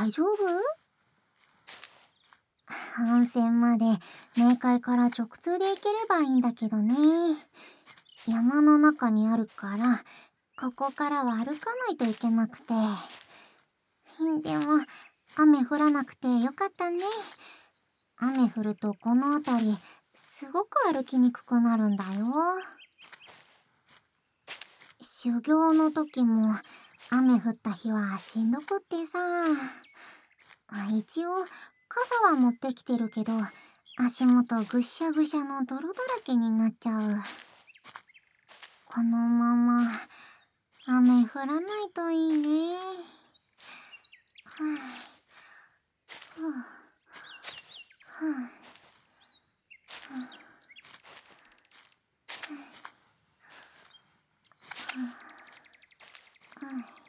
大丈夫？温泉まで冥界から直通で行ければいいんだけどね。山の中にあるから、ここからは歩かないといけなくて。でも、雨降らなくてよかったね。雨降るとこの辺り、すごく歩きにくくなるんだよ。修行の時も、雨降った日はしんどくってさ。一応、傘は持ってきてるけど、足元ぐっしゃぐしゃの泥だらけになっちゃう。このまま、雨降らないといいね。はぁ、はぁ、はぁ、はぁ、はぁ。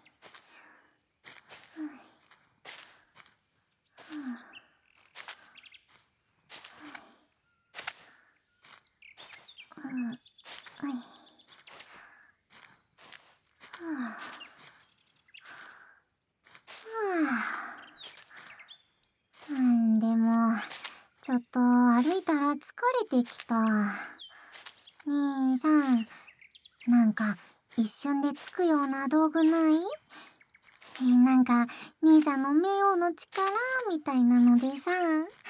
でも、ちょっと歩いたら疲れてきた。兄さん、なんか一瞬でつくような道具ない？なんか兄さんの冥王の力みたいなのでさ。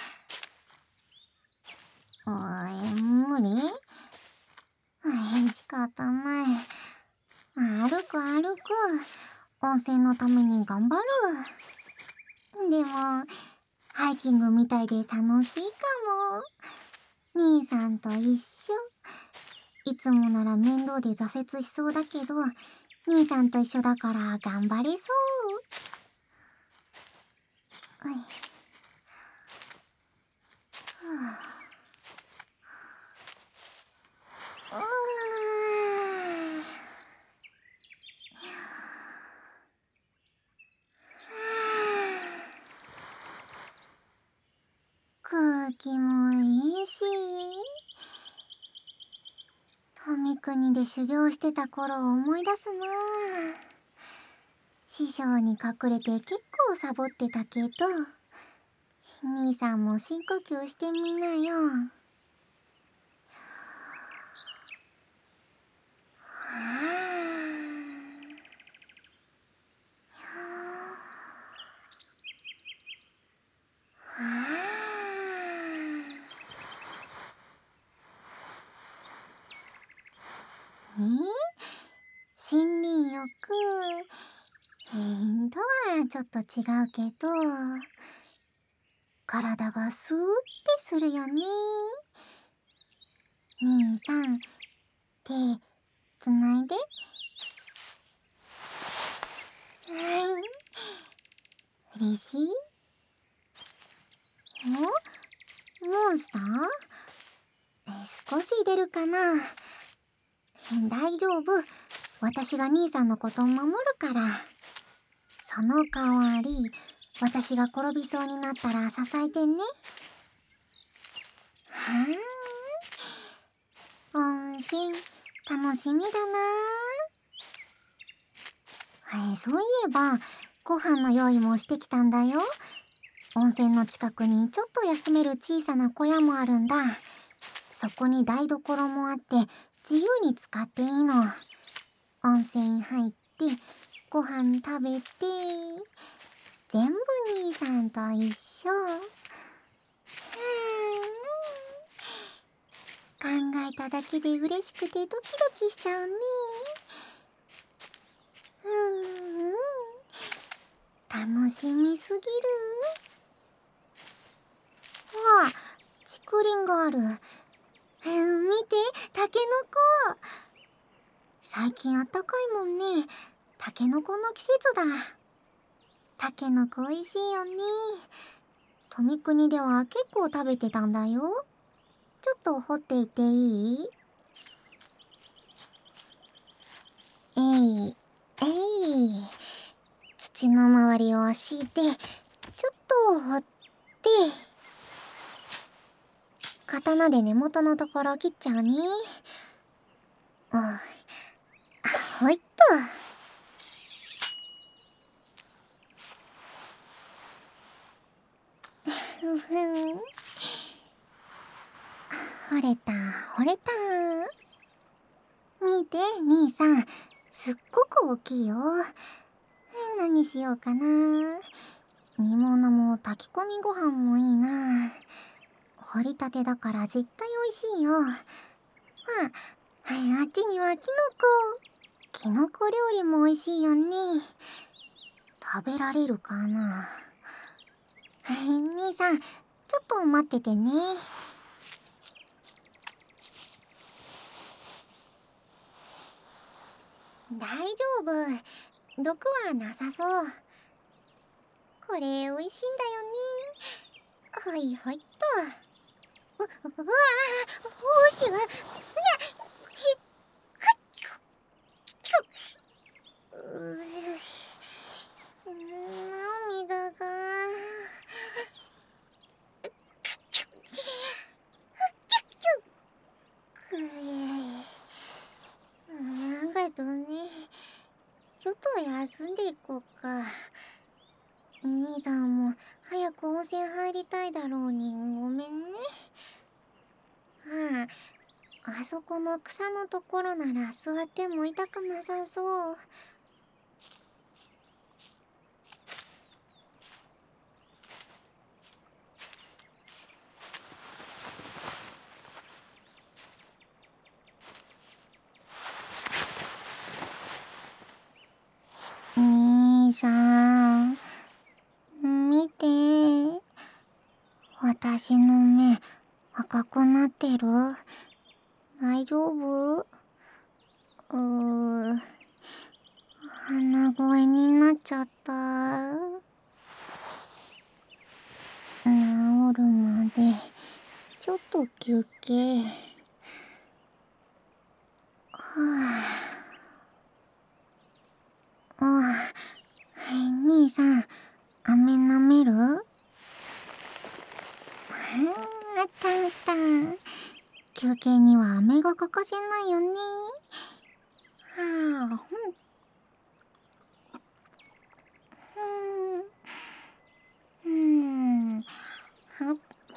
おい、無理？仕方ない。歩く歩く。温泉のために頑張る。でも、ハイキングみたいで楽しいかも。兄さんと一緒。いつもなら面倒で挫折しそうだけど、兄さんと一緒だから頑張れそう。空気もいいし、富国で修行してた頃を思い出すな。師匠に隠れて結構サボってたけど、兄さんも深呼吸してみなよ。森林浴とはちょっと違うけど、体がスーってするよね。兄さん、手つないで。嬉しい？モンスター？少し出るかな。大丈夫。私が兄さんのことを守るから。その代わり、私が転びそうになったら支えてね。温泉、楽しみだな。そういえば、ご飯の用意もしてきたんだよ。温泉の近くにちょっと休める小さな小屋もあるんだ。そこに台所もあって自由に使っていいの。温泉入ってご飯食べて全部兄さんと一緒。考えただけで嬉しくてドキドキしちゃうね。楽しみすぎる。わあ、竹林がある。見て、タケノコ。最近あったかいもんね。タケノコの季節だ。タケノコ美味しいよね。富国では結構食べてたんだよ。ちょっと掘っていっていい？えい。土の周りを押して、ちょっと掘って、刀で根元のところを切っちゃうね。ほいっと。 惚れた惚れた。見て兄さん、すっごく大きいよ。何しようかな。煮物も炊き込みご飯もいいな。掘りたてだから絶対美味しいよ。あっちにはキノコ。キノコ料理も美味しいよね。食べられるかな。兄さん、ちょっと待っててね。大丈夫。毒はなさそう。これ美味しいんだよね。はいはいっと。うわおしゅう。涙が。なんかね、ちょっと休んでいこうか。兄さんも早く温泉入りたいだろうにごめんね。あそこの草のところなら座っても痛くなさそう。兄さん、見て。私の目、赤くなってる？大丈夫？鼻声になっちゃった。治るまで、ちょっと休憩。兄さん、飴舐める？あったあった。休憩には飴が欠かせないよね。はっ、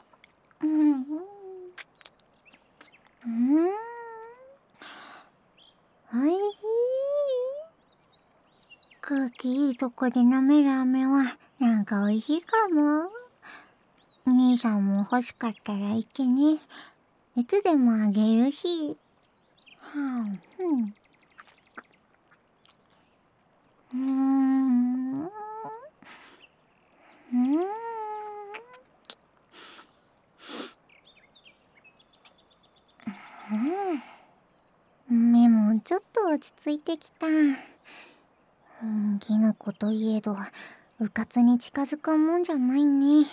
おいしい。空気いいとこで舐める飴はなんかおいしいかも。兄さんも欲しかったら言ってね。いつでもあげるし。目もちょっと落ち着いてきた。キノコといえど、うかつに近づくもんじゃないね。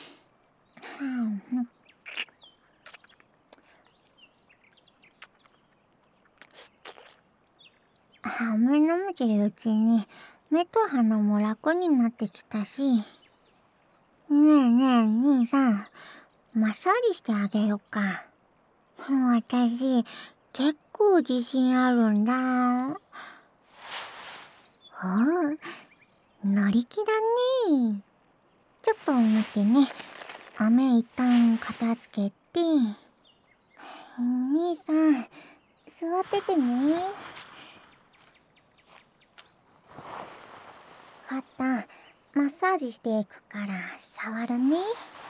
飴飲めてるうちに目と鼻も楽になってきたし。ねえねえ兄さん、マッサージしてあげようか。私結構自信あるんだ。乗り気だね。ちょっと待ってね。飴一旦片付けて。兄さん、座っててね。肩、マッサージしていくから触るね。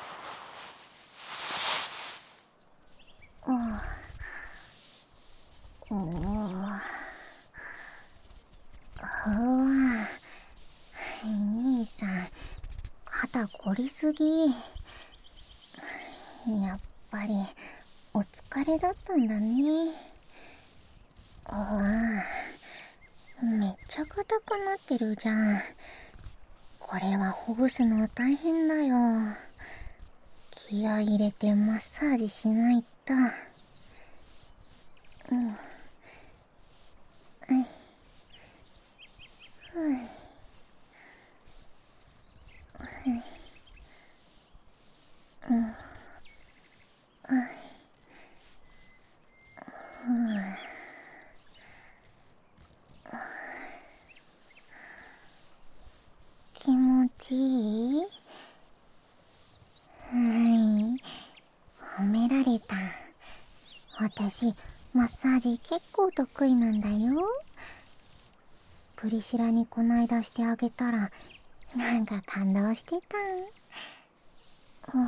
兄さん、肩凝りすぎ。やっぱりお疲れだったんだね。めっちゃ硬くなってるじゃん。これはほぐすの大変だよ。気合い入れてマッサージしないと。気持ちいい？ 私、マッサージ結構得意なんだよ。プリシラにこないだしてあげたら、なんか感動してた。うん、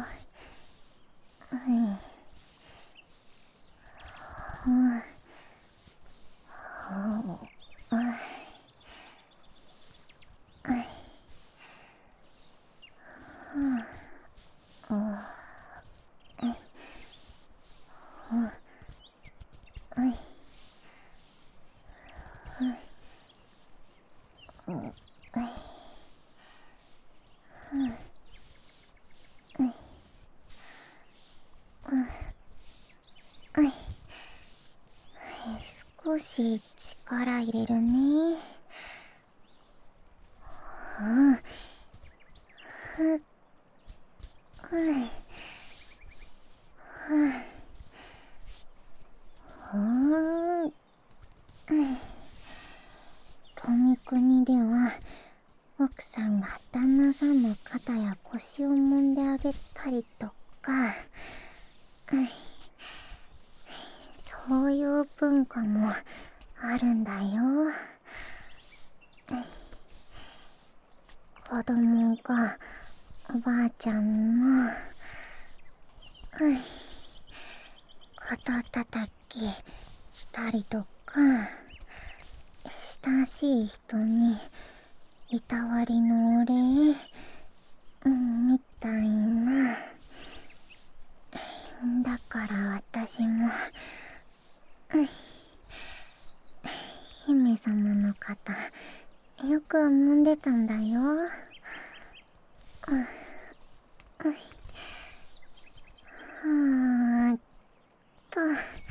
うん、うん、少し力入れるね。うん、ふっ、うん、富国では奥さんが旦那さんの肩や腰を揉んであげたりとか、そういう文化もあるんだよ。子供がおばあちゃんの肩たたきしたりとか、親しい人にいたわりのお礼、みたいな。だから私も、姫様の肩よく揉んでたんだよ。ーっと、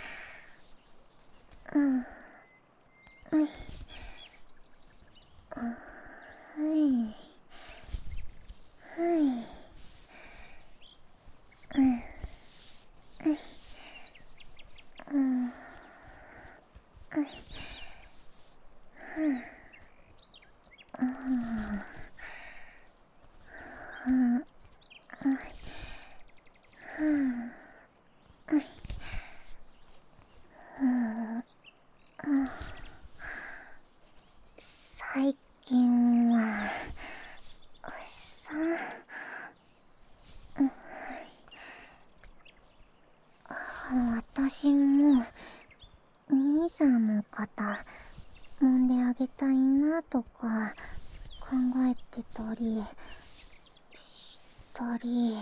うん、うい、うい、うい、うん、うい、うん、うい、うん、うん、うん、最近は、さ、私も、兄さんの肩、揉んであげたいなとか、考えてたり、したり、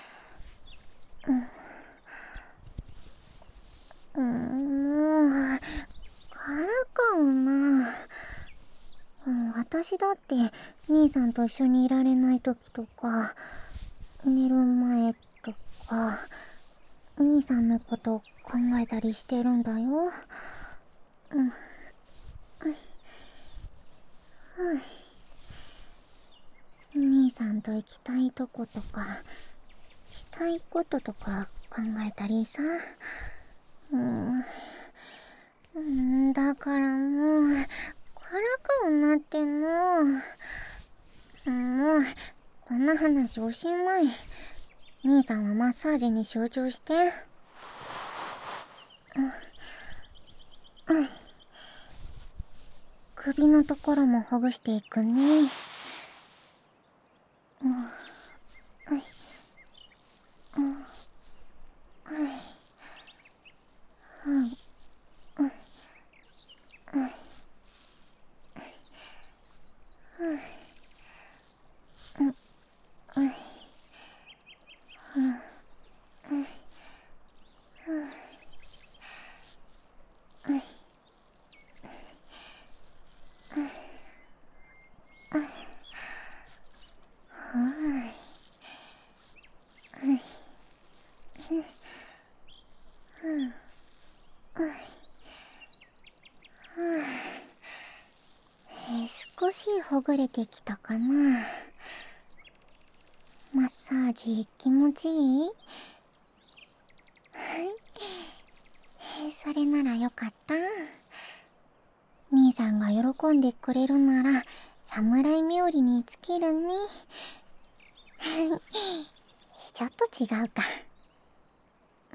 もう、からかもな。私だって、兄さんと一緒にいられない時とか、寝る前とか、兄さんのこと考えたりしてるんだよ。兄さんと行きたいとことか、したいこととか考えたりさ。だからもう、からかうなってもう、こんな話おしまい。兄さんはマッサージに集中して。首のところもほぐしていくね。少しほぐれてきたかな。マッサージ気持ちいい？それならよかった。兄さんが喜んでくれるなら、侍冥利に尽きるね。ちょっと違うか。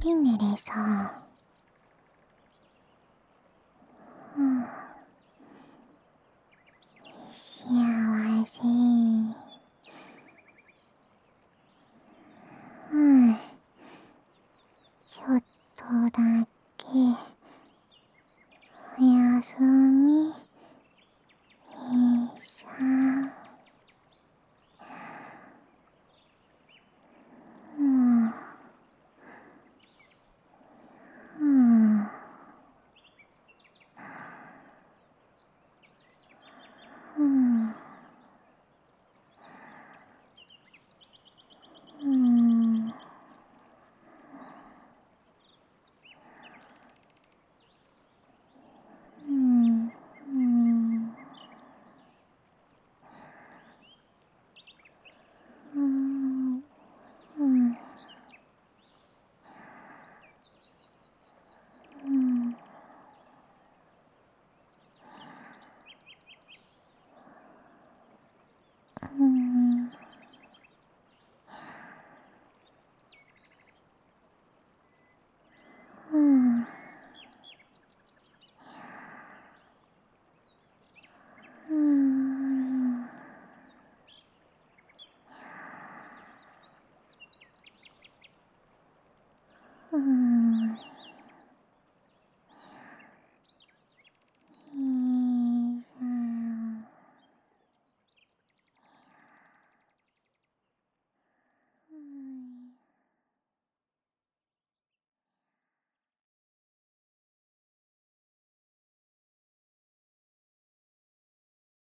り寝れそう。うん。幸せ。うん。ちょっとだけおやすみ。さん。うん。うん。うん。うん。うん。うん。うん。うん。うん。うん。うん。うん。うん。